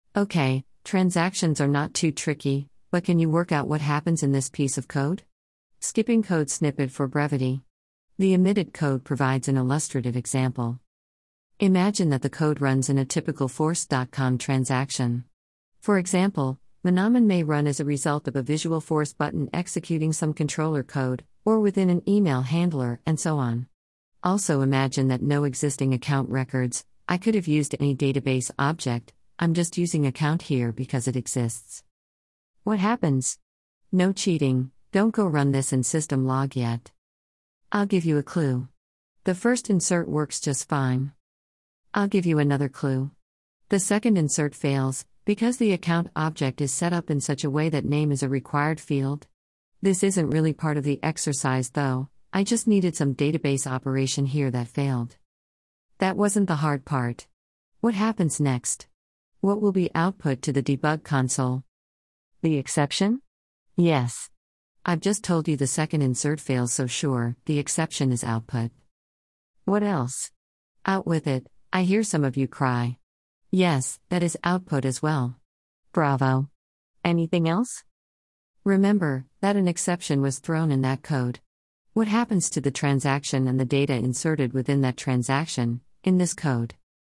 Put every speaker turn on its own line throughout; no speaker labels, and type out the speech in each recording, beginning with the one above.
Okay, transactions are not too tricky, but can you work out what happens in this piece of code? Skipping code snippet for brevity. The omitted code provides an illustrative example. Imagine that the code runs in a typical Force.com transaction. For example, Manaman may run as a result of a visual force button executing some controller code, or within an email handler, and so on. Also imagine that no existing account records. I could have used any database object, I'm just using account here because it exists. What happens? No cheating, don't go run this in system log yet. I'll give you a clue. The first insert works just fine. I'll give you another clue. The second insert fails, because the account object is set up in such a way that name is a required field. This isn't really part of the exercise though, I just needed some database operation here that failed. That wasn't the hard part. What happens next? What will be output to the debug console? The exception? Yes. I've just told you the second insert fails, so sure, the exception is output. What else? Out with it, I hear some of you cry. Yes, that is output as well. Bravo. Anything else? Remember that an exception was thrown in that code. What happens to the transaction and the data inserted within that transaction, in this code?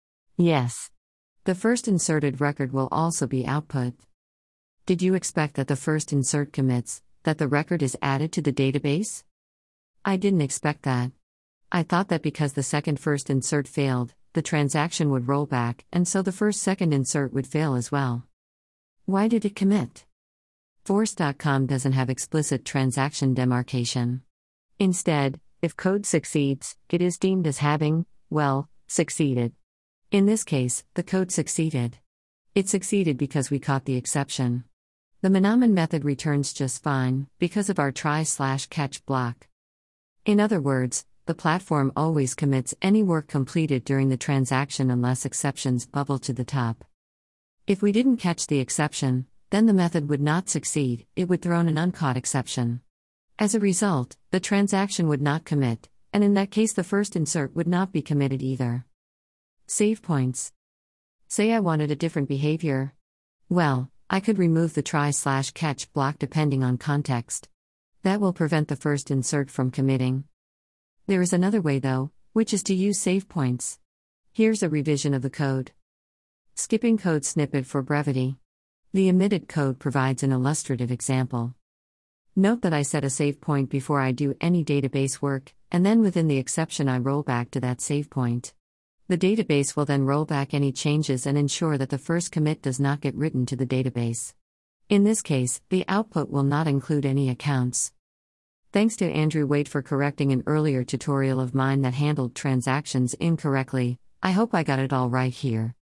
Yes. The first inserted record will also be output. Did you expect that the first insert commits, that the record is added to the database? I didn't expect that. I thought that because the first insert failed, the transaction would roll back, and so the second insert would fail as well. Why did it commit? Force.com doesn't have explicit transaction demarcation. Instead, if code succeeds, it is deemed as having, well, succeeded. In this case, the code succeeded. It succeeded because we caught the exception. The Manaman method returns just fine, because of our try/catch block. In other words, the platform always commits any work completed during the transaction unless exceptions bubble to the top. If we didn't catch the exception, then the method would not succeed, it would throw an uncaught exception. As a result, the transaction would not commit, and in that case the first insert would not be committed either. Save points. Say I wanted a different behavior. Well, I could remove the try/catch block depending on context. That will prevent the first insert from committing. There is another way though, which is to use save points. Here's a revision of the code. Skipping code snippet for brevity. The omitted code provides an illustrative example. Note that I set a save point before I do any database work, and then within the exception I roll back to that save point. The database will then roll back any changes and ensure that the first commit does not get written to the database. In this case, the output will not include any accounts. Thanks to Andrew Waite for correcting an earlier tutorial of mine that handled transactions incorrectly. I hope I got it all right here.